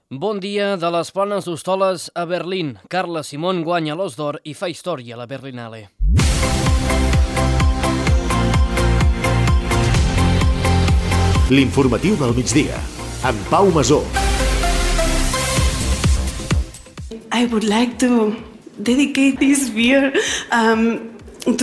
Bon dia de les Planes d'Hostoles a Berlín. Carla Simón guanya l'Os d'Or i fa història a la Berlinale. L'informatiu del migdia, amb Pau Masó. I would like to dedicate this beer to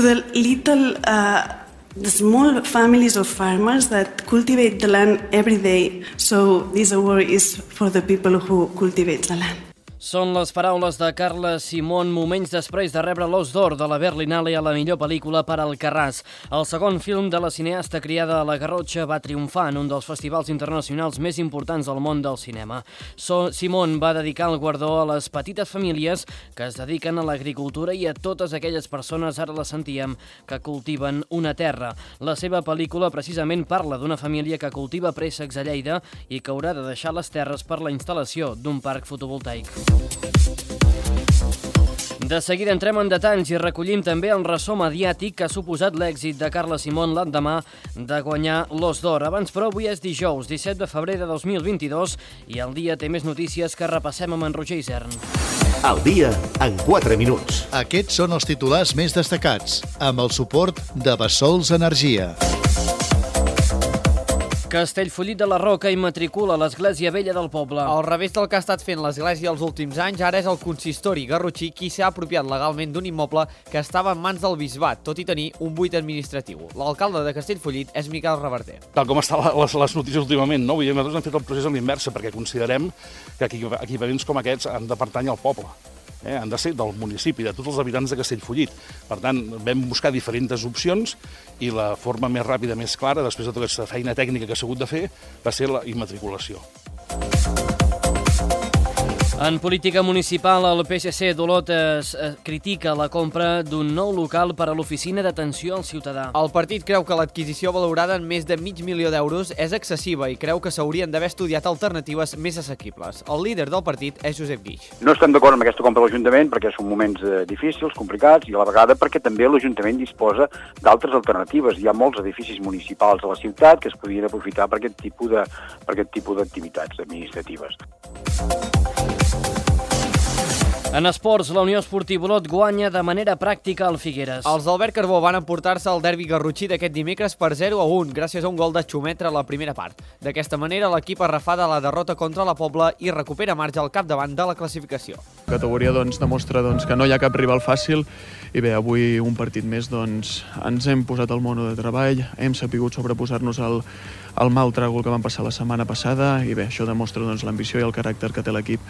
the small families of farmers that cultivate the land every day. So this award is for the people who cultivate the land. Són les paraules de Carla Simón moments després de rebre l'Os d'Or de la Berlinale a la millor pel·lícula per Alcarràs. El segon film de la cineasta criada a la Garrotxa va triomfar en un dels festivals internacionals més importants del món del cinema. Simón va dedicar el guardó a les petites famílies que es dediquen a l'agricultura i a totes aquelles persones, ara les sentíem, que cultiven una terra. La seva pel·lícula precisament parla d'una família que cultiva préssecs a Lleida i que haurà de deixar les terres per la instal·lació d'un parc fotovoltaic. De seguida entrem en detalls i recollim també el ressò mediàtic que ha suposat l'èxit de Carla Simón l'endemà de guanyar l'Os d'Or. Abans, però, avui és dijous, 17 de febrer de 2022 i el dia té més notícies que repassem amb en Roger Isern. El dia en 4 minuts. Aquests són els titulars més destacats, amb el suport de Bessols Energia. Castellfollit de la Roca immatricula l'Església Vella del poble. Al revés del que ha estat fent l'Església els últims anys, ara és el consistori garrotxí qui s'ha apropiat legalment d'un immoble que estava en mans del bisbat, tot i tenir un buit administratiu. L'alcalde de Castellfollit és Miquel Reverter. Tal com estan les notícies últimament, no? Nosaltres hem fet el procés a l'inversa perquè considerem que equipaments com aquests han de pertànyer al poble. Han de ser del municipi, de tots els habitants de Castellfollit. Per tant, vam buscar diferents opcions i la forma més ràpida, més clara, després de tota aquesta feina tècnica que s'ha hagut de fer, va ser la immatriculació. En política municipal, el PSC d'Olot critica la compra d'un nou local per a l'oficina d'atenció al ciutadà. El partit creu que l'adquisició valorada en més de $500.000 d'euros és excessiva i creu que s'haurien d'haver estudiat alternatives més assequibles. El líder del partit és Josep Guix. No estem d'acord amb aquesta compra de l'Ajuntament perquè són moments difícils, complicats, i a la vegada perquè també l'Ajuntament disposa d'altres alternatives. Hi ha molts edificis municipals a la ciutat que es podrien aprofitar per aquest tipus d'activitats administratives. En esports, la Unió Esportiva Olot guanya de manera pràctica al Figueres. Els d'Albert Carbó van emportar-se el derbi garrotxí d'aquest dimecres per 0-1, gràcies a un gol de Xumetra a la primera part. D'aquesta manera, l'equip arrafada la derrota contra la Pobla i recupera marge al capdavant de la classificació. La categoria demostra que no hi ha cap rival fàcil i bé, avui un partit més ens hem posat al mono de treball, hem sapigut sobreposar-nos al mal tràgol que vam passar la setmana passada i bé, això demostra l'ambició i el caràcter que té l'equip.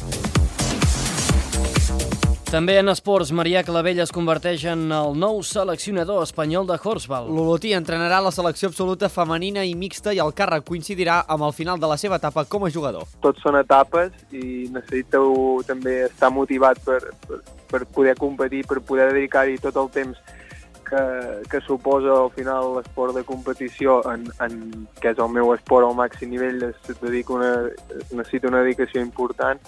També en esports, Marià Clavell es converteix en el nou seleccionador espanyol de Horsball. L'olotí entrenarà la selecció absoluta femenina i mixta i el càrrec coincidirà amb el final de la seva etapa com a jugador. Tots són etapes i necessiteu també estar motivat per poder competir, per poder dedicar-hi tot el temps que suposa al final l'esport de competició, que és el meu esport al màxim nivell, necessita una dedicació important.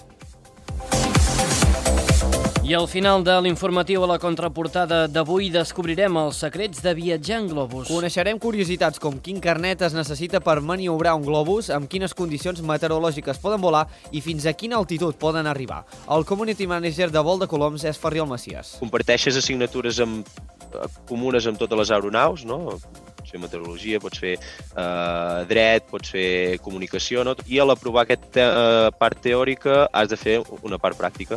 I al final de l'informatiu a la contraportada d'avui descobrirem els secrets de viatjar en globus. Coneixerem curiositats com quin carnet es necessita per maniobrar un globus, amb quines condicions meteorològiques poden volar i fins a quina altitud poden arribar. El community manager de vol de coloms és Ferriol Macias. Comparteixes assignatures comunes amb totes les aeronaus, no? Pots fer meteorologia, pots fer dret, pots fer comunicació, no? I a l'aprovar aquesta part teòrica has de fer una part pràctica.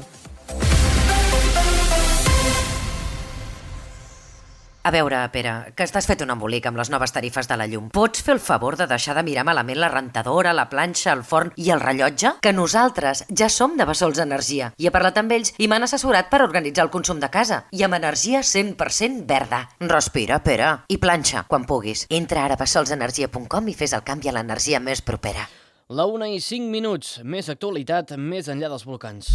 A veure, Pere, que estàs fet un embolic amb les noves tarifes de la llum. Pots fer el favor de deixar de mirar malament la rentadora, la planxa, el forn i el rellotge? Que nosaltres ja som de Bessols Energia. I he parlat amb ells i m'han assessorat per organitzar el consum de casa. I amb energia 100% verda. Respira, Pere. I planxa, quan puguis. Entra ara a bessolsenergia.com i fes el canvi a l'energia més propera. La 1:05, més actualitat, més enllà dels volcans.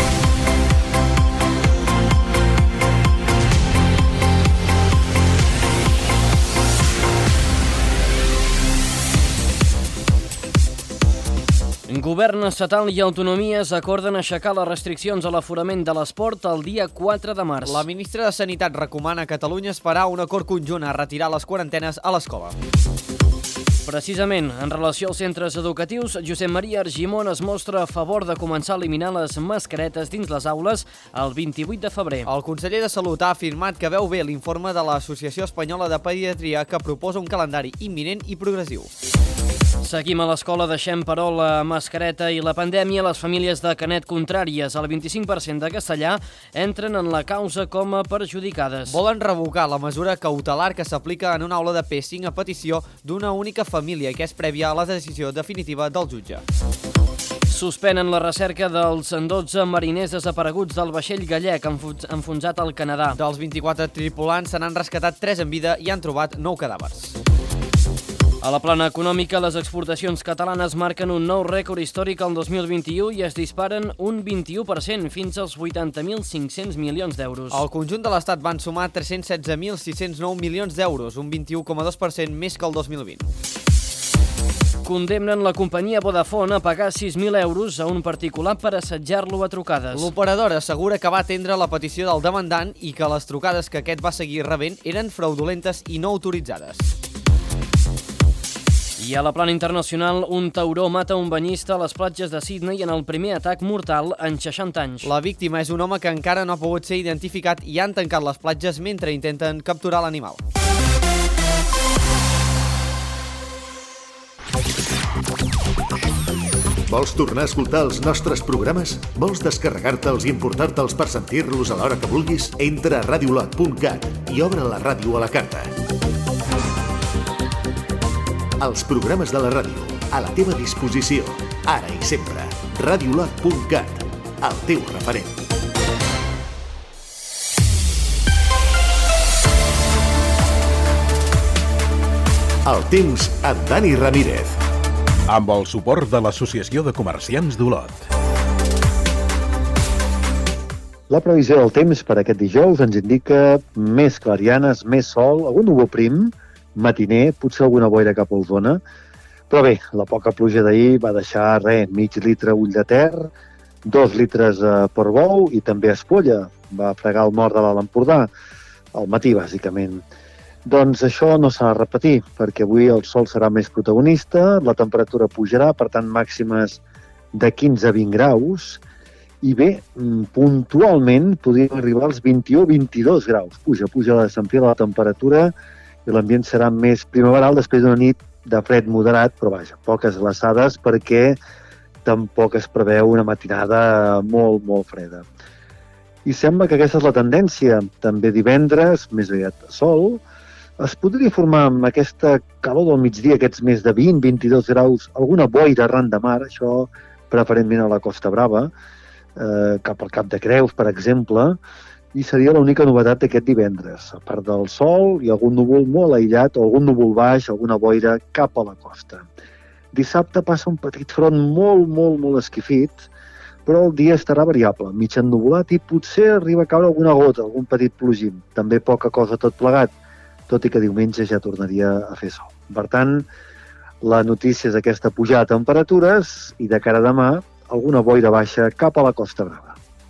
Govern estatal i autonomies acorden aixecar les restriccions a l'aforament de l'esport el dia 4 de març. La ministra de Sanitat recomana a Catalunya esperar un acord conjunt a retirar les quarantenes a l'escola. Precisament, en relació als centres educatius, Josep Maria Argimon es mostra a favor de començar a eliminar les mascaretes dins les aules el 28 de febrer. El conseller de Salut ha afirmat que veu bé l'informe de l'Associació Espanyola de Pediatria que proposa un calendari imminent i progressiu. Seguim a l'escola, deixem però la mascareta i la pandèmia. Les famílies de Canet contràries al 25% de castellà entren en la causa com a perjudicades. Volen revocar la mesura cautelar que s'aplica en una aula de P5 a petició d'una única família i que és prèvia a la decisió definitiva del jutge. Suspenen la recerca dels 12 mariners desapareguts del vaixell gallec enfonsat al Canadà. Dels 24 tripulants se n'han rescatat 3 en vida i han trobat 9 cadàvers. A la plana econòmica, les exportacions catalanes marquen un nou rècord històric el 2021 i es disparen un 21% fins als 80.500 milions d'euros. Al conjunt de l'Estat van sumar 316.609 milions d'euros, un 21,2% més que el 2020. Condemnen la companyia Vodafone a pagar 6.000 euros a un particular per assetjar-lo a trucades. L'operador assegura que va atendre la petició del demandant i que les trucades que aquest va seguir rebent eren fraudulentes i no autoritzades. I a la plana internacional, un tauró mata un banyista a les platges de Sydney en el primer atac mortal en 60 anys. La víctima és un home que encara no ha pogut ser identificat i han tancat les platges mentre intenten capturar l'animal. Vols tornar a escoltar els nostres programes? Vols descarregar-te'ls i importar-te'ls per sentir-los a l'hora que vulguis? Entra a radiolot.cat i obre la ràdio a la carta. Els programes de la ràdio, a la teva disposició, ara i sempre. Radiolot.cat, el teu referent. El temps amb Dani Ramírez. Amb el suport de l'Associació de Comerciants d'Olot. La previsió del temps per aquest dijous ens indica més clarianes, més sol, algun núvol prim, matiner, potser alguna boira cap a Osona, però bé, la poca pluja d'ahir va deixar mig litre ull de ter, 2 litres a Portbou i també a Espolla, va fregar el nord de l'Alt Empordà, al matí bàsicament. Doncs això no s'ha de repetir, perquè avui el sol serà més protagonista, la temperatura pujarà, per tant màximes de 15 a 20 graus, i bé, puntualment podríem arribar als 21-22 graus. Puja, s'enfila la temperatura, i l'ambient serà més primaveral després d'una nit de fred moderat, però vaja, poques glaçades perquè tampoc es preveu una matinada molt, molt freda. I sembla que aquesta és la tendència. També divendres, més aviat sol, es podria formar amb aquesta calor del migdia, aquests més de 20-22 graus, alguna boira arran de mar, això preferentment a la Costa Brava, cap al Cap de Creus, per exemple, i seria l'única novetat d'aquest divendres, a part del sol i algun núvol molt aïllat o algun núvol baix, alguna boira cap a la costa. Dissabte passa un petit front molt esquifit, però el dia estarà variable, mig ennuvolat i potser arriba a caure alguna gota, algun petit plogim. També poca cosa tot plegat, tot i que diumenge ja tornaria a fer sol. Per tant, la notícia és aquesta pujada de temperatures i de cara a demà alguna boira baixa cap a la Costa Brava.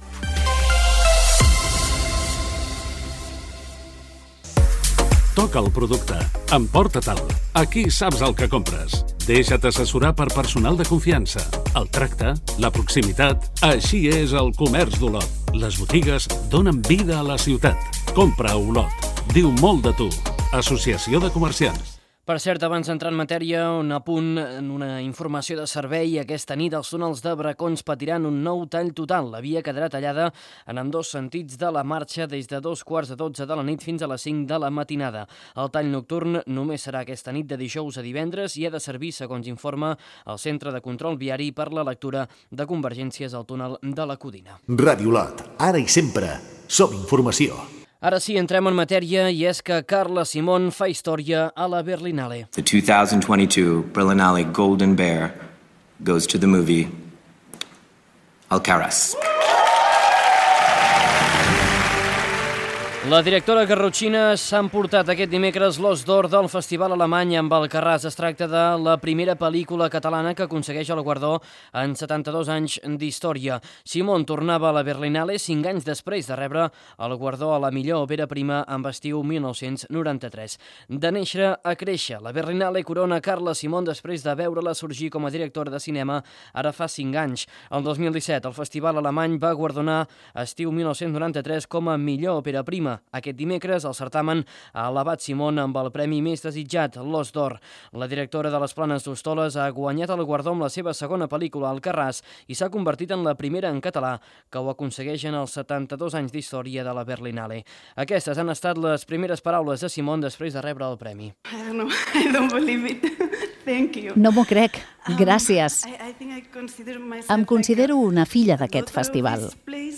Toca el producte. Emporta-te'l. Aquí saps el que compres. Deixa't assessorar per personal de confiança. El tracte, la proximitat... Així és el comerç d'Olot. Les botigues donen vida a la ciutat. Compra a Olot. Diu molt de tu. Associació de Comerciants. Per cert, abans d'entrar en matèria, un apunt en una informació de servei. Aquesta nit els túnels de Bracons patiran un nou tall total. La via quedarà tallada en ambdós sentits de la marxa des de 2:15 de la nit fins a les 5 de la matinada. El tall nocturn només serà aquesta nit de dijous a divendres i ha de servir, segons informa el Centre de Control Viari, per la lectura de convergències al túnel de la Codina. Ràdio Olot, ara i sempre. Som informació. Ara sí, entrem en matèria i és que Carla Simón fa història a la Berlinale. The 2022 Berlinale Golden Bear goes to the movie Alcaraz. La directora garrotxina s'ha emportat aquest dimecres l'Os d'Or del Festival Alemany amb Alcarràs. Es tracta de la primera pel·lícula catalana que aconsegueix el guardó en 72 anys d'història. Simón tornava a la Berlinale 5 anys després de rebre el guardó a la millor òpera prima amb estiu 1993. De néixer a créixer, la Berlinale corona Carla Simón després de veure-la sorgir com a directora de cinema ara fa 5 anys. El 2017, el Festival Alemany va guardonar estiu 1993 com a millor òpera prima. Aquest dimecres, el certamen ha elevat Simón amb el premi més desitjat, l'Os d'Or. La directora de les Planes d'Hostoles ha guanyat el guardó amb la seva segona pel·lícula, Alcarràs, i s'ha convertit en la primera en català que ho aconsegueix en els 72 anys d'història de la Berlinale. Aquestes han estat les primeres paraules de Simón després de rebre el premi. I don't believe it. Thank you. No m'ho crec. Gràcies. Em considero una filla d'aquest festival.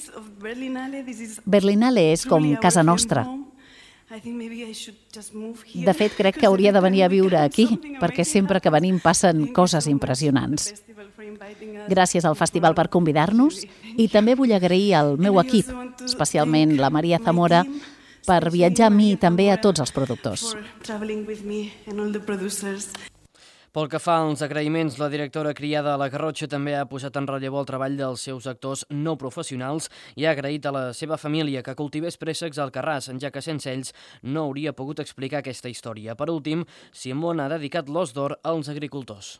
Berlinale és com casa nostra. De fet, crec que hauria de venir a viure aquí, perquè sempre que venim passen coses impressionants. Gràcies al festival per convidar-nos i també vull agrair al meu equip, especialment la Maria Zamora, per viatjar amb mi i també a tots els productors. Pel que fa als agraïments, la directora criada a la Garrotxa també ha posat en relleu el treball dels seus actors no professionals i ha agraït a la seva família que cultivés préssecs al Alcarràs, ja que sense ells no hauria pogut explicar aquesta història. Per últim, Simón ha dedicat l'Os d'Or als agricultors.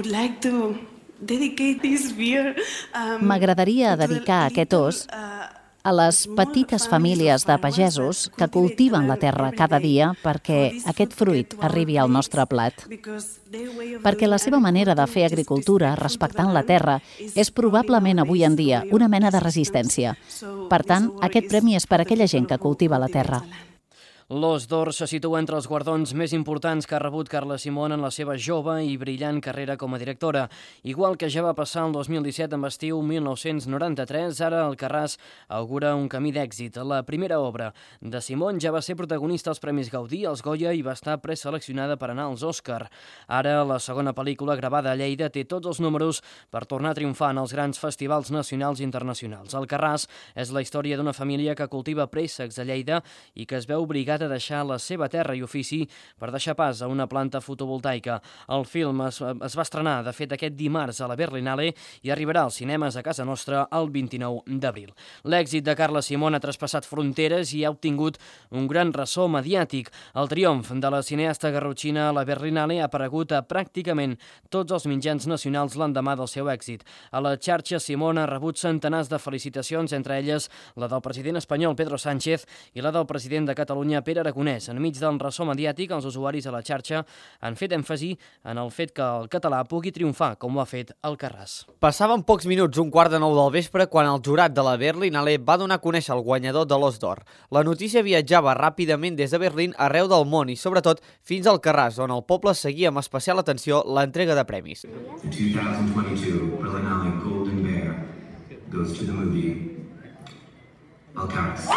M'agradaria dedicar aquest os a les petites famílies de pagesos que cultiven la terra cada dia perquè aquest fruit arribi al nostre plat. Perquè la seva manera de fer agricultura, respectant la terra, és probablement avui en dia una mena de resistència. Per tant, aquest premi és per a aquella gent que cultiva la terra. L'Os d'Or se situa entre els guardons més importants que ha rebut Carla Simón en la seva jove i brillant carrera com a directora. Igual que ja va passar el 2017 amb estiu 1993, ara Alcarràs augura un camí d'èxit. La primera obra de Simón ja va ser protagonista als Premis Gaudí, als Goya i va estar preseleccionada per anar als Òscar. Ara la segona pel·lícula gravada a Lleida té tots els números per tornar a triomfar en els grans festivals nacionals i internacionals. Alcarràs és la història d'una família que cultiva préssecs a Lleida i que es veu obligada a deixar la seva terra i ofici per deixar pas a una planta fotovoltaica. El film es va estrenar, de fet, aquest dimarts a la Berlinale i arribarà als cinemes a casa nostra el 29 d'abril. L'èxit de Carla Simón ha traspassat fronteres i ha obtingut un gran ressò mediàtic. El triomf de la cineasta garrotxina a la Berlinale ha aparegut a pràcticament tots els mitjans nacionals l'endemà del seu èxit. A la xarxa, Simón ha rebut centenars de felicitacions, entre elles la del president espanyol Pedro Sánchez i la del president de Catalunya Pere Aragonès. Enmig del ressò mediàtic, els usuaris a la xarxa han fet èmfasi en el fet que el català pugui triomfar, com ho ha fet Alcarràs. Passaven pocs minuts, 1:15 del vespre, quan el jurat de la Berlinale va donar a conèixer el guanyador de l'Os d'Or. La notícia viatjava ràpidament des de Berlín arreu del món i, sobretot, fins al Alcarràs, on el poble seguia amb especial atenció l'entrega de premis. The 2022 Berlinale Golden Bear goes to the movie Alcarràs.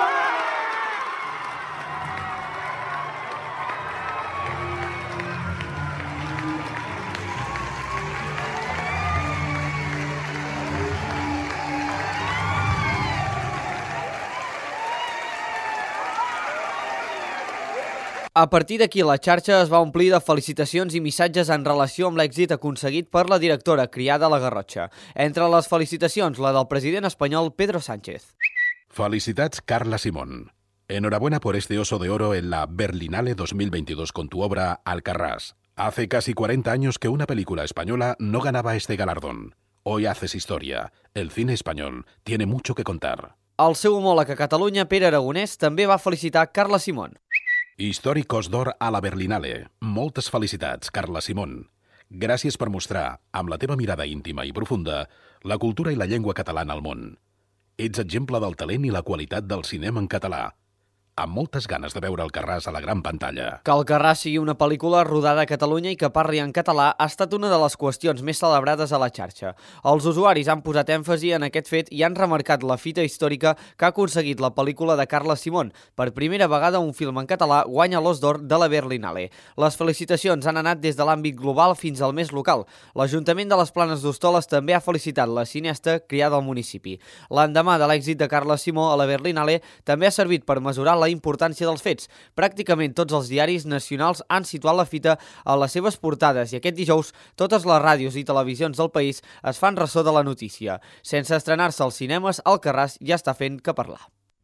A partir d'aquí, la xarxa es va omplir de felicitacions i missatges en relació amb l'èxit aconseguit per la directora criada a la Garrotxa. Entre les felicitacions, la del president espanyol Pedro Sánchez. Felicidades, Carla Simón. Enhorabuena por este Oso de Oro en la Berlinale 2022 con tu obra Alcarràs. Hace casi 40 años que una película española no ganaba este galardón. Hoy haces historia. El cine español tiene mucho que contar. El seu homòleg a Catalunya, Pere Aragonès, també va felicitar Carla Simón. Històric Os d'Or a la Berlinale. Moltes felicitats, Carla Simón. Gràcies per mostrar, amb la teva mirada íntima i profunda, la cultura i la llengua catalana al món. Ets exemple del talent i la qualitat del cinema en català. Amb moltes ganes de veure Alcarràs a la gran pantalla. Que Alcarràs sigui una pel·lícula rodada a Catalunya i que parli en català ha estat una de les qüestions més celebrades a la xarxa. Els usuaris han posat èmfasi en aquest fet i han remarcat la fita històrica que ha aconseguit la pel·lícula de Carla Simón. Per primera vegada un film en català guanya l'Os d'Or de la Berlinale. Les felicitacions han anat des de l'àmbit global fins al més local. L'Ajuntament de les Planes d'Hostoles també ha felicitat la cineasta criada al municipi. L'endemà de l'èxit de Carla Simó a la Berlinale també ha servit per mesurar la importància dels fets. Pràcticament tots els diaris nacionals han situat la fita a les seves portades i aquest dijous totes les ràdios i televisions del país es fan ressò de la notícia. Sense estrenar-se als cinemes, Alcarràs ja està fent que parlar.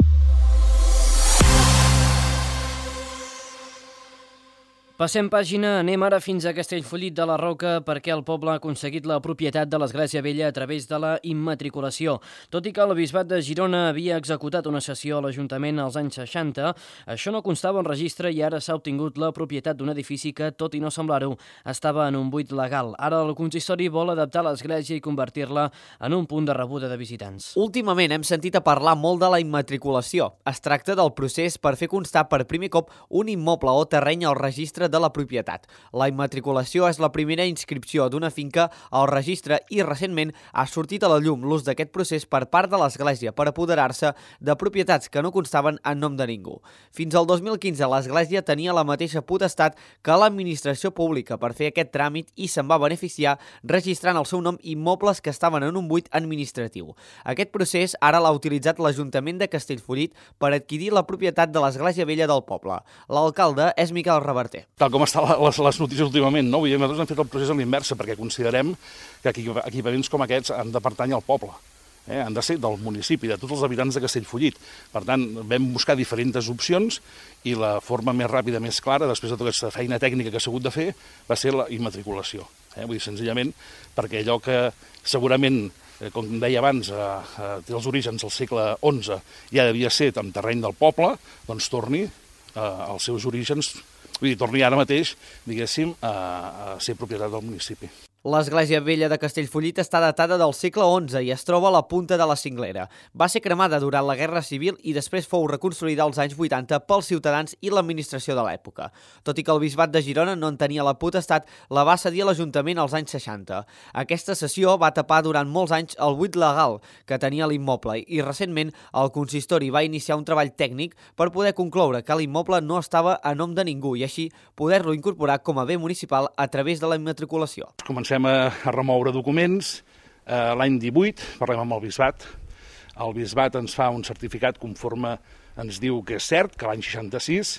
Passem pàgina, anem ara fins a Castellfollit de la Roca perquè el poble ha aconseguit la propietat de l'Església Vella a través de la immatriculació. Tot i que el Bisbat de Girona havia executat una cessió a l'Ajuntament als anys 60, això no constava en registre i ara s'ha obtingut la propietat d'un edifici que, tot i no semblar-ho, estava en un buit legal. Ara el consistori vol adaptar l'església i convertir-la en un punt de rebuda de visitants. Últimament hem sentit a parlar molt de la immatriculació. Es tracta del procés per fer constar per primer cop un immoble o terreny al registre de la propietat. La immatriculació és la primera inscripció d'una finca al registre i recentment ha sortit a la llum l'ús d'aquest procés per part de l'Església per apoderar-se de propietats que no constaven en nom de ningú. Fins al 2015 l'Església tenia la mateixa potestat que l'administració pública per fer aquest tràmit i se'n va beneficiar registrant al seu nom immobles que estaven en un buit administratiu. Aquest procés ara l'ha utilitzat l'Ajuntament de Castellfollit per adquirir la propietat de l'Església Vella del poble. L'alcalde és Miquel Reverter. Tal com estan les notícies últimament, no? Vull dir, nosaltres hem fet el procés a l'inversa perquè considerem que equipaments com aquests han de pertànyer al poble. Han de ser del municipi, de tots els habitants de Castellfollit. Per tant, vam buscar diferents opcions i la forma més ràpida, més clara, després de tota aquesta feina tècnica que s'ha hagut de fer, va ser la immatriculació. Vull dir, senzillament, perquè allò que segurament, com deia abans, té els orígens al segle XI, ja devia ser en terreny del poble, doncs torni als seus orígens. Vull dir, torni ara mateix, diguéssim, a ser propietat del municipi. L'església vella de Castellfollit està datada del segle XI i es troba a la punta de la Cinglera. Va ser cremada durant la Guerra Civil i després fou reconstruïda als anys 80 pels ciutadans i l'administració de l'època. Tot i que el Bisbat de Girona no en tenia la potestat, la va cedir a l'Ajuntament als anys 60. Aquesta cessió va tapar durant molts anys el buit legal que tenia l'immoble i recentment el consistori va iniciar un treball tècnic per poder concloure que l'immoble no estava a nom de ningú i així poder-lo incorporar com a bé municipal a través de la immatriculació. Comencem a remoure documents. L'any 18 parlem amb el Bisbat. El Bisbat ens fa un certificat conforme ens diu que és cert, que l'any 66,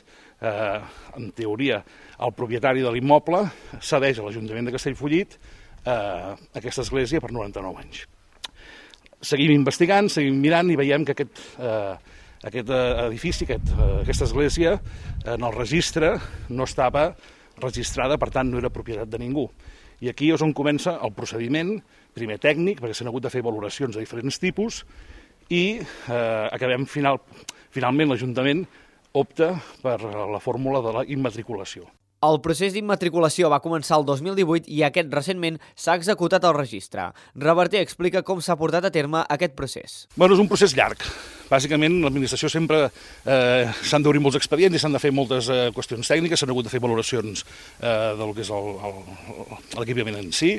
en teoria, el propietari de l'immoble cedeix a l'Ajuntament de Castellfollit aquesta església per 99 anys. Seguim investigant, seguim mirant i veiem que aquest edifici, aquesta església, en el registre no estava registrada, per tant no era propietat de ningú. I aquí és on comença el procediment, primer tècnic, perquè s'han hagut de fer valoracions de diferents tipus, i acabem finalment l'Ajuntament opta per la fórmula de la immatriculació. El procés d'immatriculació va començar el 2018 i aquest recentment s'ha executat al registre. Reverter explica com s'ha portat a terme aquest procés. És un procés llarg. Bàsicament, l'administració sempre s'han d'obrir molts expedients i s'han de fer moltes qüestions tècniques, s'han hagut de fer valoracions del que és l'equipament en si,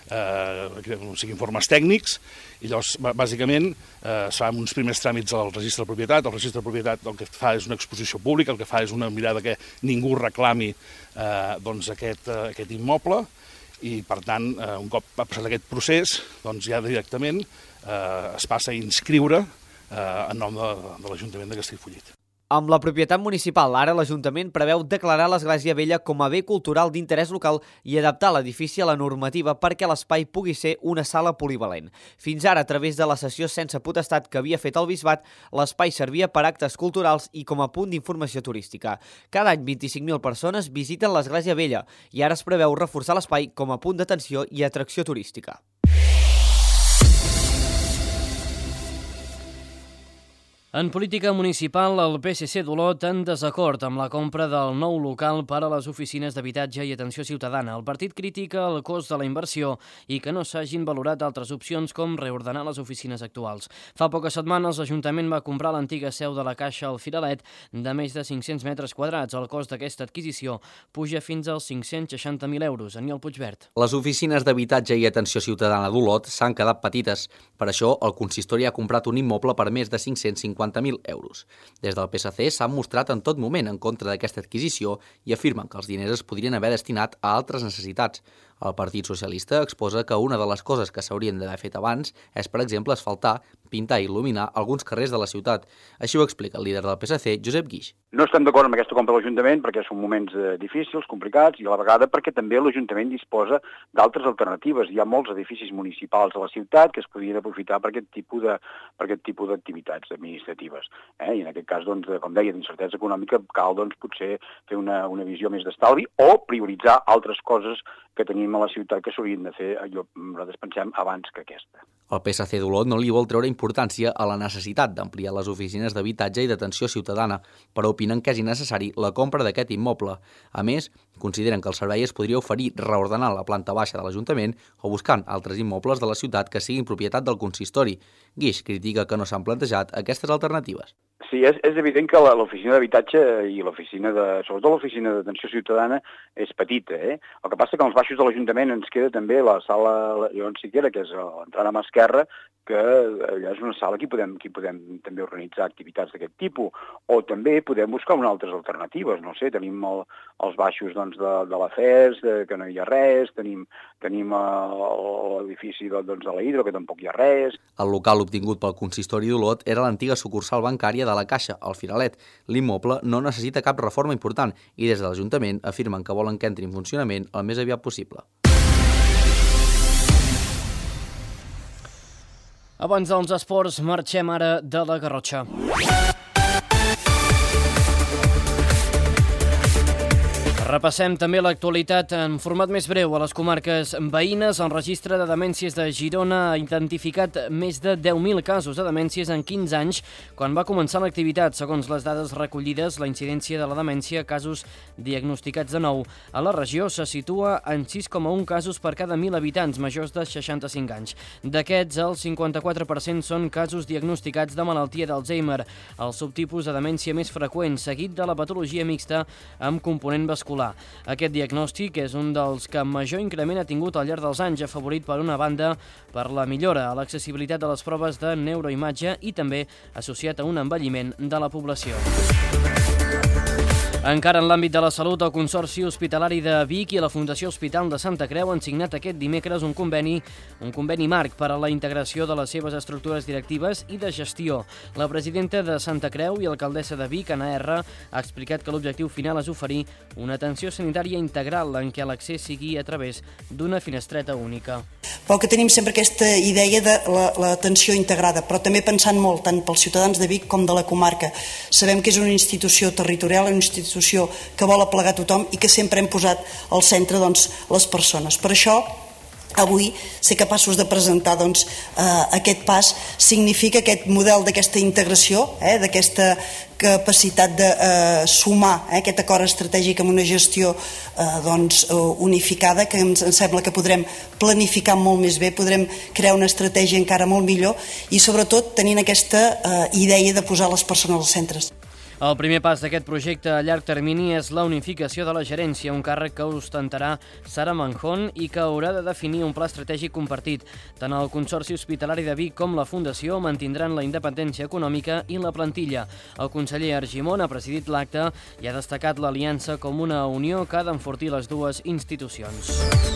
o sigui, informes tècnics, i llavors, bàsicament, es fan uns primers tràmits al registre de propietat. El registre de propietat el que fa és una exposició pública, el que fa és una mirada que ningú reclami aquest immoble, i, per tant, un cop ha passat aquest procés, doncs ja directament es passa a inscriure en nom de l'Ajuntament de Castellfollit. Amb la propietat municipal, ara l'Ajuntament preveu declarar l'Església Vella com a bé cultural d'interès local i adaptar l'edifici a la normativa perquè l'espai pugui ser una sala polivalent. Fins ara, a través de la cessió sense potestat que havia fet el Bisbat, l'espai servia per actes culturals i com a punt d'informació turística. Cada any 25.000 persones visiten l'Església Vella i ara es preveu reforçar l'espai com a punt d'atenció i atracció turística. En política municipal, el PSC d'Olot en desacord amb la compra del nou local per a les oficines d'habitatge i atenció ciutadana. El partit critica el cost de la inversió i que no s'hagin valorat altres opcions com reordenar les oficines actuals. Fa poques setmanes, l'Ajuntament va comprar l'antiga seu de la Caixa al Firalet de més de 500 metres quadrats. El cost d'aquesta adquisició puja fins als 560.000 euros. Aniol Puigvert. Les oficines d'habitatge i atenció ciutadana d'Olot s'han quedat petites. Per això, el consistori ha comprat un immoble per més de 550.000 euros. Des del PSC s'han mostrat en tot moment en contra d'aquesta adquisició i afirmen que els diners es podrien haver destinat a altres necessitats. El Partit Socialista exposa que una de les coses que s'haurien d'haver fet abans és, per exemple, asfaltar, pintar i il·luminar alguns carrers de la ciutat. Així ho explica el líder del PSC, Josep Guix. No estem d'acord amb aquesta compra de l'Ajuntament perquè són moments difícils, complicats, i a la vegada perquè també l'Ajuntament disposa d'altres alternatives. Hi ha molts edificis municipals a la ciutat que es podrien aprofitar per aquest tipus d'activitats administratives. I en aquest cas, doncs, com deia, d'incertesa econòmica, cal potser fer una visió més d'estalvi o prioritzar altres coses que tenim a la ciutat que s'haurien de fer, nosaltres pensem, abans que aquesta. El PSC d'Olot no li vol treure importància a la necessitat d'ampliar les oficines d'habitatge i d'atenció ciutadana, però opinen que és innecessari la compra d'aquest immoble. A més, consideren que el servei es podria oferir reordenant la planta baixa de l'Ajuntament o buscant altres immobles de la ciutat que siguin propietat del consistori. Guix critica que no s'han plantejat aquestes alternatives. Sí, és evident que l'oficina d'habitatge i sobretot l'oficina d'atenció ciutadana és petita. El que passa que als baixos de l'Ajuntament ens queda també la sala Lleon Siquera, que és l'entrada a mà esquerra, que allà és una sala que podem també organitzar activitats d'aquest tipus, o també podem buscar unes altres alternatives. No sé, tenim els baixos de la FES, que no hi ha res, tenim l'edifici de la Hidro, que tampoc hi ha res. El local obtingut pel consistori d'Olot era l'antiga sucursal bancària de la Caixa, al Firalet. L'immoble no necessita cap reforma important i des de l'Ajuntament afirmen que volen que entri en funcionament el més aviat possible. Abans dels esports, marxem ara de la Garrotxa. Repassem també l'actualitat en format més breu a les comarques veïnes. El registre de demències de Girona ha identificat més de 10.000 casos de demències en 15 anys quan va començar l'activitat. Segons les dades recollides, la incidència de la demència, casos diagnosticats de nou a la regió, se situa en 6,1 casos per cada 1.000 habitants majors de 65 anys. D'aquests, el 54% són casos diagnosticats de malaltia d'Alzheimer, el subtipus de demència més freqüent, seguit de la patologia mixta amb component vascular. Aquest diagnòstic és un dels que major increment ha tingut al llarg dels anys, afavorit per una banda per la millora a l'accessibilitat de les proves de neuroimatge i també associat a un envelliment de la població. Encara en l'àmbit de la salut, el Consorci Hospitalari de Vic i la Fundació Hospital de Santa Creu han signat aquest dimecres un conveni marc per a la integració de les seves estructures directives i de gestió. La presidenta de Santa Creu i alcaldessa de Vic, Anna R, ha explicat que l'objectiu final és oferir una atenció sanitària integral en què l'accés sigui a través d'una finestreta única. Però que tenim sempre aquesta idea de l'atenció integrada, però també pensant molt tant pels ciutadans de Vic com de la comarca. Sabem que és una institució territorial, una institució que vol aplegar tothom i que sempre hem posat al centre les persones. Per això, avui, ser capaços de presentar aquest pas significa aquest model d'aquesta integració, d'aquesta capacitat de sumar aquest acord estratègic amb una gestió unificada, que em sembla que podrem planificar molt més bé, podrem crear una estratègia encara molt millor i sobretot tenint aquesta idea de posar les persones als centres. El primer pas d'aquest projecte a llarg termini és la unificació de la gerència, un càrrec que ostentarà Sara Manjón i que haurà de definir un pla estratègic compartit. Tant el Consorci Hospitalari de Vic com la Fundació mantindran la independència econòmica i la plantilla. El conseller Argimon ha presidit l'acte i ha destacat l'aliança com una unió que ha d'enfortir les dues institucions.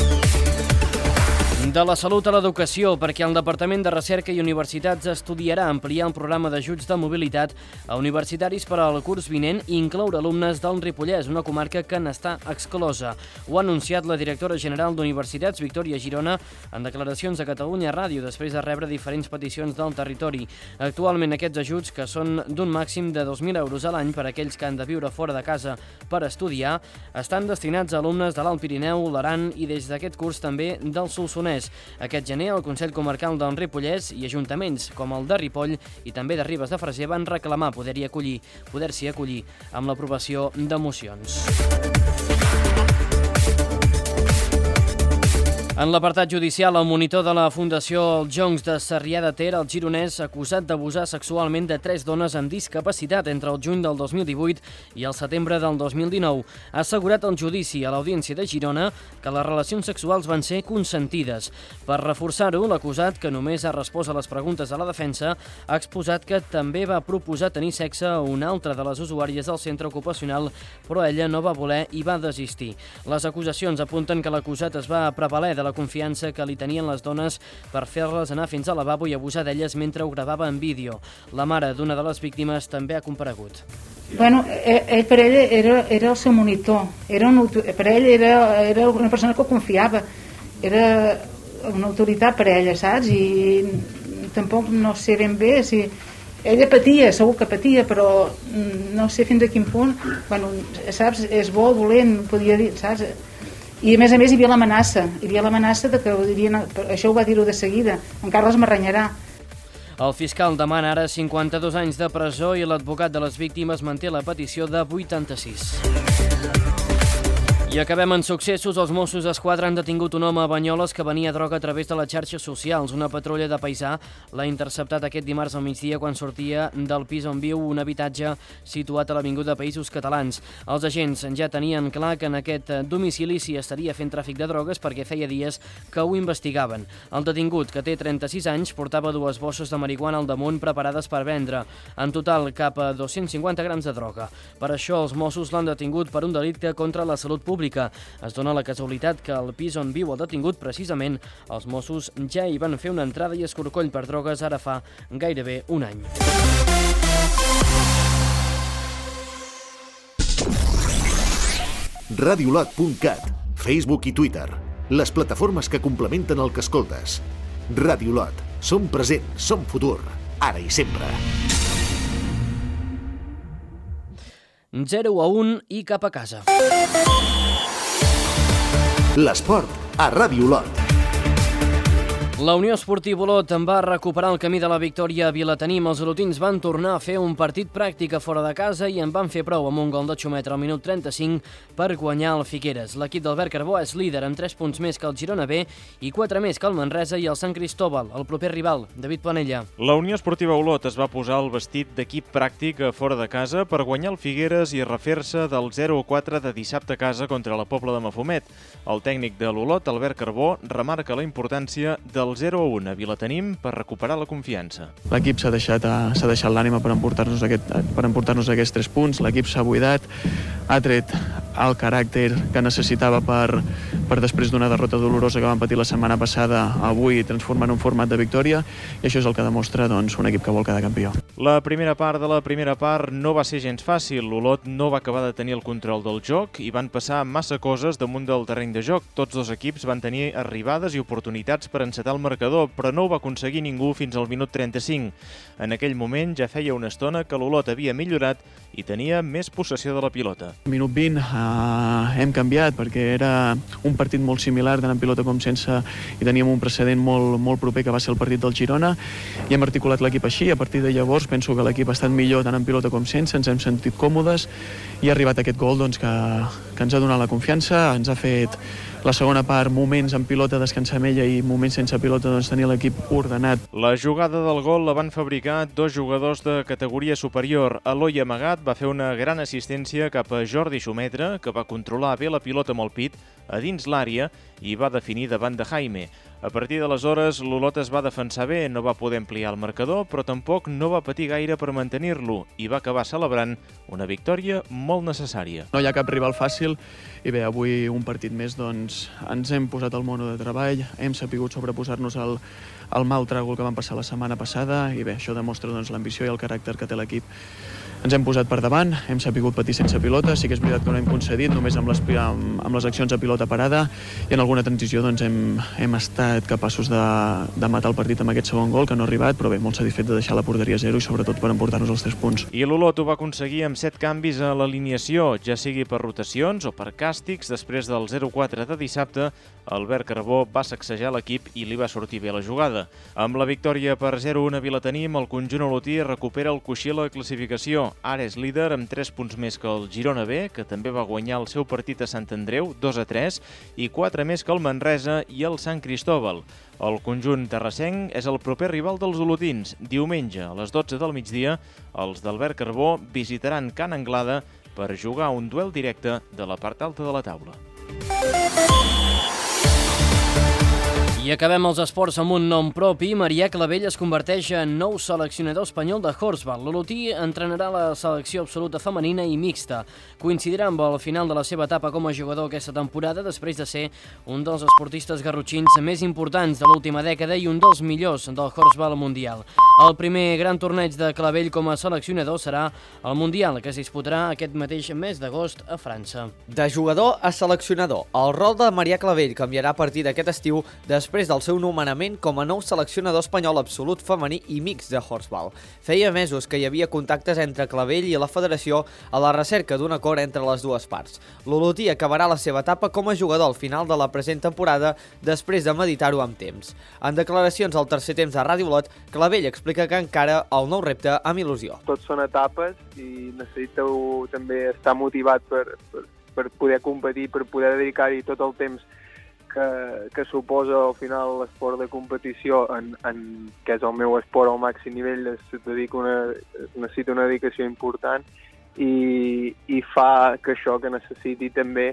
De la salut a l'educació, perquè el Departament de Recerca i Universitats estudiarà ampliar el programa d'ajuts de mobilitat a universitaris per al curs vinent i incloure alumnes del Ripollès, una comarca que n'està exclosa. Ho ha anunciat la directora general d'Universitats, Victòria Girona, en declaracions a Catalunya Ràdio, després de rebre diferents peticions del territori. Actualment aquests ajuts, que són d'un màxim de 2.000 euros a l'any per a aquells que han de viure fora de casa per estudiar, estan destinats a alumnes de l'Alt Pirineu, l'Aran i des d'aquest curs també del Solsonès. Aquest gener, el Consell Comarcal del Ripollès i ajuntaments com el de Ripoll i també de Ribes de Freser van reclamar poder-s'hi acollir amb l'aprovació de mocions. En l'apartat judicial, el monitor de la Fundació Els Joncs de Sarrià de Ter, el gironès, acusat d'abusar sexualment de 3 dones amb discapacitat entre el juny del 2018 i el setembre del 2019, ha assegurat al judici a l'Audiència de Girona que les relacions sexuals van ser consentides. Per reforçar-ho, l'acusat, que només ha respost a les preguntes de la defensa, ha exposat que també va proposar tenir sexe a una altra de les usuàries del centre ocupacional, però ella no va voler i va desistir. Les acusacions apunten que l'acusat es va prevaler de la confiança que li tenien les dones per fer-les anar fins al lavabo i abusar d'elles mentre ho gravava en vídeo. La mare d'una de les víctimes també ha comparegut. Bueno, ell per ell era el seu monitor, per ell era una persona que confiava, era una autoritat per ella, saps? I tampoc no sé ben bé si... Ella patia, segur que patia, però no sé fins a quin punt, bueno, saps, és bo, dolent, podia dir, saps? I a més hi havia l'amenaça de que ho dirien, això ho va dir-ho de seguida, en Carles m'arrenyarà. El fiscal demana ara 52 anys de presó i l'advocat de les víctimes manté la petició de 86. I acabem en successos. Els Mossos d'Esquadra han detingut un home a Banyoles que venia droga a través de les xarxes socials. Una patrulla de paisà l'ha interceptat aquest dimarts al migdia quan sortia del pis on viu un habitatge situat a l'Avinguda Països Catalans. Els agents ja tenien clar que en aquest domicili s'hi estaria fent tràfic de drogues perquè feia dies que ho investigaven. El detingut, que té 36 anys, portava 2 bosses de marihuana al damunt preparades per vendre. En total, cap a 250 grams de droga. Per això, els Mossos l'han detingut per un delicte contra la salut pública. Es dona la casualitat que al pis on viu el detingut, precisament, els Mossos ja hi van fer una entrada i escorcoll per drogues ara fa gairebé un any. Radiolot.cat, Facebook i Twitter, les plataformes que complementen el que escoltes. Radiolot, som present, som futur, ara i sempre. 0-1 i cap a casa. L'esport a Ràdio Olot. La Unió Esportiva Olot en va recuperar el camí de la victòria a Vilatenim. Els olotins van tornar a fer un partit pràctic a fora de casa i en van fer prou amb un gol de Xumetra al minut 35 per guanyar el Figueres. L'equip d'Albert Carbó és líder amb 3 punts més que el Girona B i 4 més que el Manresa i el Sant Cristóbal, el proper rival. David Planella. La Unió Esportiva Olot es va posar el vestit d'equip pràctic a fora de casa per guanyar el Figueres i refer-se del 0-4 de dissabte a casa contra la Pobla de Mafumet. El tècnic de l'Olot, Albert Carbó, remarca la importància del 0-1 a Vilatenim per recuperar la confiança. L'equip s'ha deixat l'ànima per emportar-nos aquests 3 punts. L'equip s'ha buidat, ha tret el caràcter que necessitava per després d'una derrota dolorosa que van patir la setmana passada, avui transformar en un format de victòria, i això és el que demostra un equip que vol quedar campió. La primera part no va ser gens fàcil. L'Olot no va acabar de tenir el control del joc i van passar massa coses damunt del terreny de joc. Tots dos equips van tenir arribades i oportunitats per encetar el marcador, però no ho va aconseguir ningú fins al minut 35. En aquell moment ja feia una estona que l'Olot havia millorat i tenia més possessió de la pilota. Minut 20 hem canviat perquè era un partit molt similar tant en pilota com sense, i teníem un precedent molt proper que va ser el partit del Girona, i hem articulat l'equip així. A partir de llavors penso que l'equip ha estat millor tant en pilota com sense, ens hem sentit còmodes i ha arribat aquest gol que ens ha donat la confiança, ens ha fet la segona part, moments en pilota descansar amb ella i moments sense pilota tenir l'equip ordenat. La jugada del gol la van fabricar 2 jugadors de categoria superior. Eloi Amagat va fer una gran assistència cap a Jordi Xumetra, que va controlar bé la pilota amb el pit a dins l'àrea i va definir davant de Jaime. A partir d'aleshores, l'Olot es va defensar bé, no va poder ampliar el marcador, però tampoc no va patir gaire per mantenir-lo i va acabar celebrant una victòria molt necessària. No hi ha cap rival fàcil i bé, avui un partit més ens hem posat al mono de treball, hem sapigut sobreposar-nos al mal tràgol que vam passar la setmana passada i bé, això demostra l'ambició i el caràcter que té l'equip. Ens hem posat per davant, hem sapigut patir sense pilota, sí que és veritat que no hem concedit, només amb les accions a pilota parada, i en alguna transició hem estat capaços de matar el partit amb aquest segon gol, que no ha arribat, però bé, molt satisfet de deixar la porteria a 0 i sobretot per emportar-nos els 3 punts. I l'Olot ho va aconseguir amb 7 canvis a l'alineació, ja sigui per rotacions o per càstigs. Després del 0-4 de dissabte, Albert Carbó va sacsejar l'equip i li va sortir bé la jugada. Amb la victòria per 0-1 a Vilatenim, el conjunt olotí recupera el coixí a la classificació. Ara és líder amb 3 punts més que el Girona B, que també va guanyar el seu partit a Sant Andreu, 2-3, i 4 més que el Manresa i el Sant Cristóbal. El conjunt terrassenc és el proper rival dels olotins. Diumenge, a les 12 del migdia, els d'Albert Carbó visitaran Can Anglada per jugar un duel directe de la part alta de la taula. I acabem els esports amb un nom propi. Marià Clavell es converteix en nou seleccionador espanyol de Horsball. L'olotí entrenarà la selecció absoluta femenina i mixta. Coincidirà amb el final de la seva etapa com a jugador aquesta temporada, després de ser un dels esportistes garrotxins més importants de l'última dècada i un dels millors del Horsball mundial. El primer gran torneig de Clavell com a seleccionador serà el Mundial, que es disputarà aquest mateix mes d'agost a França. De jugador a seleccionador, el rol de Marià Clavell canviarà a partir d'aquest estiu després del seu nomenament com a nou seleccionador espanyol absolut femení i mix de Horsball. Feia mesos que hi havia contactes entre Clavell i la federació a la recerca d'un acord entre les dues parts. L'olotí acabarà la seva etapa com a jugador al final de la present temporada després de meditar-ho amb temps. En declaracions al tercer temps de Ràdio Olot, Clavell explica que encara el nou repte amb il·lusió. Tots són etapes i necessiteu també estar motivat per poder competir, per poder dedicar-hi tot el temps que suposa al final l'esport de competició, que és el meu esport al màxim nivell, necessita una dedicació important i fa que això que necessiti també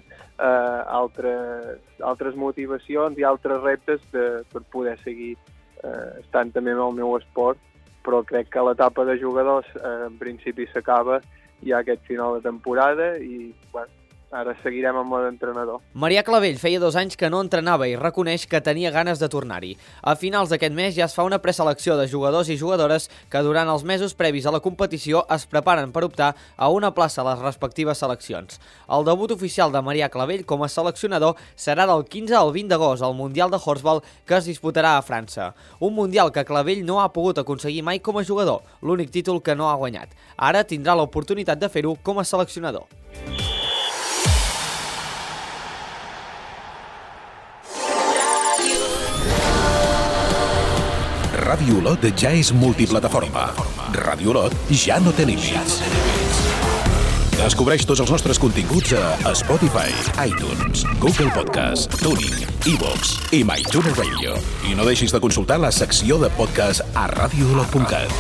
altres motivacions i altres reptes per poder seguir estant també amb el meu esport, però crec que l'etapa de jugadors en principi s'acaba ja aquest final de temporada i ara seguirem amb l'entrenador. Marià Clavell feia 2 anys que no entrenava i reconeix que tenia ganes de tornar-hi. A finals d'aquest mes ja es fa una preselecció de jugadors i jugadores que durant els mesos previs a la competició es preparen per optar a una plaça a les respectives seleccions. El debut oficial de Marià Clavell com a seleccionador serà del 15 al 20 d'agost al Mundial de Horsball que es disputarà a França. Un Mundial que Clavell no ha pogut aconseguir mai com a jugador, l'únic títol que no ha guanyat. Ara tindrà l'oportunitat de fer-ho com a seleccionador. Ràdio Olot ja és multiplataforma. Ràdio Olot ja no té límits. Descobreix tots els nostres continguts a Spotify, iTunes, Google Podcast, TuneIn, iVoox i MyTuner Radio. I no deixis de consultar la secció de podcast a radioolot.cat.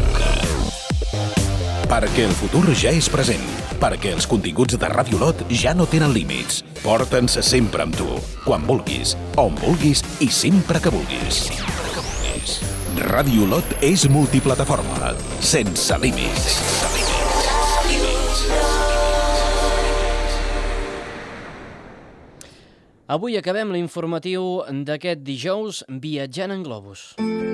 Perquè el futur ja és present. Perquè els continguts de Ràdio Olot ja no tenen límits. Porta'ns sempre amb tu, quan vulguis, on vulguis i sempre que vulguis. Ràdio Olot és multiplataforma, sense límits. Avui acabem l'informatiu d'aquest dijous viatjant en globus.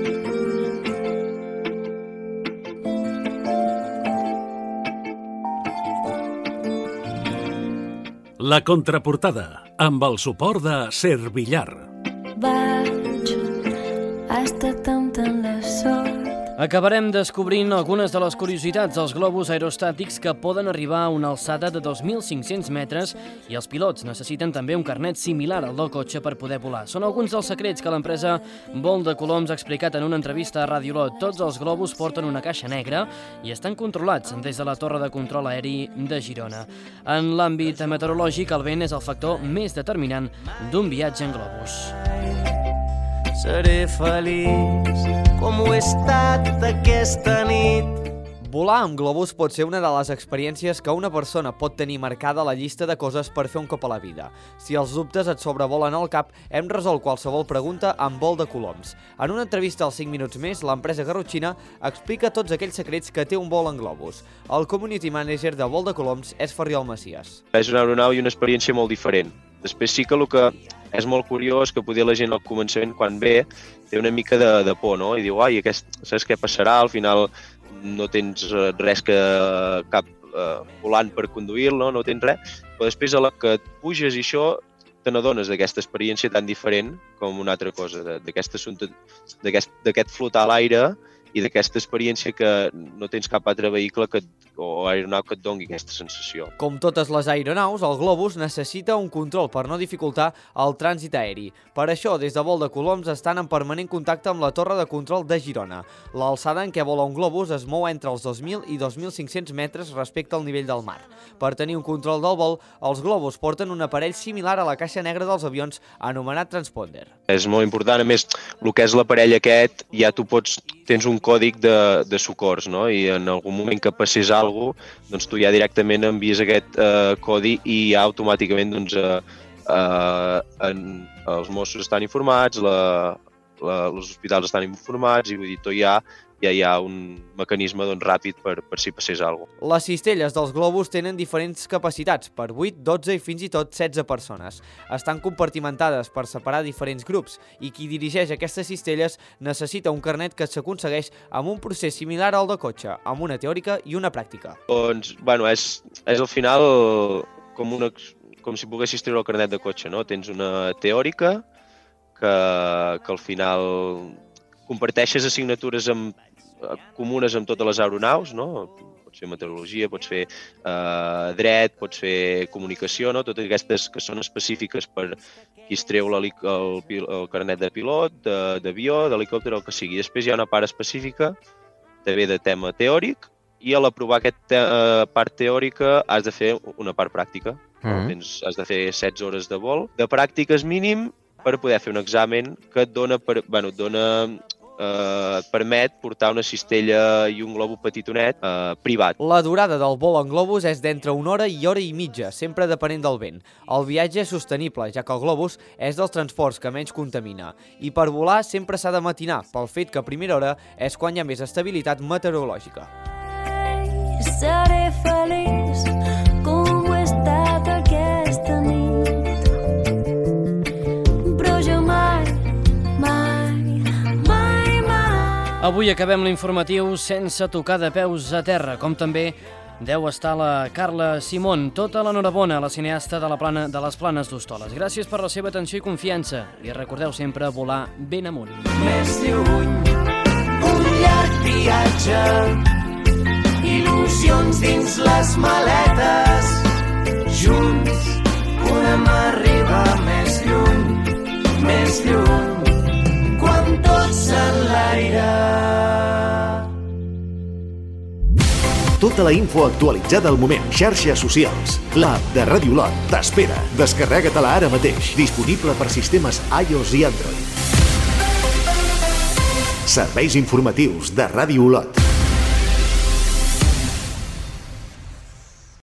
La contraportada, amb el suport de Servillar. Ha estat tant la sort. Acabarem descobrint algunes de les curiositats dels globus aerostàtics que poden arribar a una alçada de 2.500 metres i els pilots necessiten també un carnet similar al del cotxe per poder volar. Són alguns dels secrets que l'empresa Vol de Coloms ha explicat en una entrevista a Ràdio Olot. Tots els globus porten una caixa negra i estan controlats des de la torre de control aeri de Girona. En l'àmbit meteorològic, el vent és el factor més determinant d'un viatge en globus. Seré feliç com ho he estat aquesta nit. Volar amb globus pot ser una de les experiències que una persona pot tenir marcada a la llista de coses per fer un cop a la vida. Si els dubtes et sobrevolen al cap, hem resolt qualsevol pregunta amb Vol de Coloms. En una entrevista als 5 minuts més, l'empresa garrotxina explica tots aquells secrets que té un vol en globus. El community manager de Vol de Coloms és Ferriol Macias. És una aeronau i una experiència molt diferent. Després sí que el que és molt curiós que poder la gent al començament, quan ve, té una mica de por, no? I diu, ai, saps què passarà? Al final no tens res cap volant per conduir-lo, no tens res, però després a la que et puges i això te n'adones d'aquesta experiència tan diferent com una altra cosa, d'aquest flotar a l'aire i d'aquesta experiència que no tens cap altre vehicle o aeronau que et doni aquesta sensació. Com totes les aeronaus, el globus necessita un control per no dificultar el trànsit aeri. Per això, des de Vol de Coloms estan en permanent contacte amb la torre de control de Girona. L'alçada en què vola un globus es mou entre els 2.000 i 2.500 metres respecte al nivell del mar. Per tenir un control del vol, els globus porten un aparell similar a la caixa negra dels avions anomenat transponder. És molt important, a més, el que és l'aparell aquest, ja tu tens un còdic de socors, no? I en algun moment que passés alguna cosa, doncs tu ja directament envies aquest codi i ja automàticament doncs, els Mossos estan informats, els hospitals estan informats i vull dir, tot ja hi ha un mecanisme doncs, ràpid per si passés alguna cosa. Les cistelles dels globus tenen diferents capacitats, per 8, 12 i fins i tot 16 persones. Estan compartimentades per separar diferents grups i qui dirigeix aquestes cistelles necessita un carnet que s'aconsegueix amb un procés similar al de cotxe, amb una teòrica i una pràctica. Doncs, bueno, és al final com si poguessis treure el carnet de cotxe, no? Tens una teòrica que al final comparteixes assignatures comunes amb totes les aeronaus, no? Pots fer meteorologia, pots fer dret, pots fer comunicació, no? Totes aquestes que són específiques per qui es treu el carnet de pilot, d'avió, d'helicòpter, el que sigui. Després hi ha una part específica, també de tema teòric, i a l'aprovar aquesta part teòrica has de fer una part pràctica. Has de fer 16 hores de vol. De pràctiques mínim per poder fer un examen que et permet portar una cistella i un globus petitonet privat. La durada del vol en globus és d'entre 1 hora i hora i mitja, sempre depenent del vent. El viatge és sostenible, ja que el globus és dels transports que menys contamina. I per volar sempre s'ha de matinar, pel fet que a primera hora és quan hi ha més estabilitat meteorològica. Seré feliç com ho he estat aquesta nit, però jo mai. Avui acabem l'informatiu sense tocar de peus a terra, com també deu estar la Carla Simón. Tota l'enhorabona a la cineasta de les Planes d'Hostoles. Gràcies per la seva atenció i confiança. I recordeu sempre volar ben amunt. Més lluny, un llarg viatge, il·lusions dins les maletes, junts podem arribar més lluny, quan tot s'enlaira. Tota la info actualitzada al moment. Xarxes socials. L'app de Ràdio Lot t'espera. Descarrega-te-la ara mateix. Disponible per sistemes iOS i Android. Serveis informatius de Ràdio Lot.